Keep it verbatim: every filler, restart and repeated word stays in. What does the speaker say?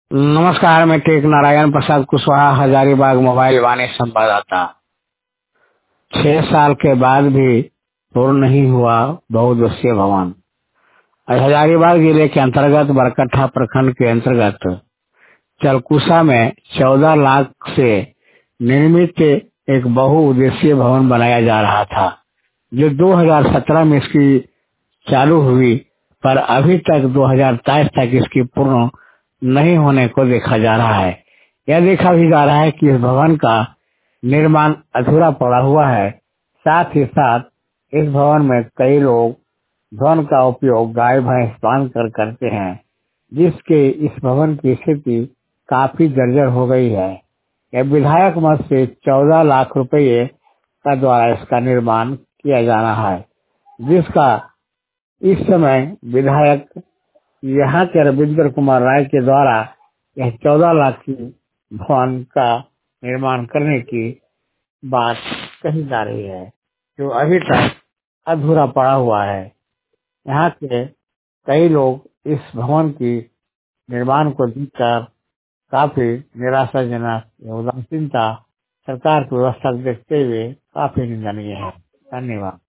नमस्कार, मैं टेक नारायण प्रसाद कुशवाहा, हजारीबाग मोबाइल वाणी संवाददाता। छह साल के बाद भी पूर्ण नहीं हुआ बहुउद्देशीय भवन। आज हजारीबाग जिले के अंतर्गत बरकट्ठा प्रखंड के अंतर्गत चलकुसा में चौदह लाख से निर्मित एक बहुउद्देशीय भवन बनाया जा रहा था, जो दो हज़ार सत्रह में इसकी चालू हुई, पर अभी तक दो हज़ार तेईस तक इसकी पूर्ण नहीं होने को देखा जा रहा है। यह देखा भी जा रहा है कि इस भवन का निर्माण अधूरा पड़ा हुआ है। साथ ही साथ इस भवन में कई लोग भवन का उपयोग गाय भैंस बांध कर करते हैं, जिसके इस भवन की स्थिति काफी जर्जर हो गई है। यह विधायक मद से चौदह लाख रुपये का द्वारा इसका निर्माण किया जाना है, जिसका इस समय विधायक यहाँ के रविंद्र कुमार राय के द्वारा यह चौदह लाख की भवन का निर्माण करने की बात कही जा रही है, जो अभी तक अधूरा पड़ा हुआ है। यहाँ के कई लोग इस भवन की निर्माण को देखकर काफी निराशाजनक या उदासीनता सरकार की व्यवस्था को देखते हुए काफी निंदनीय है। धन्यवाद।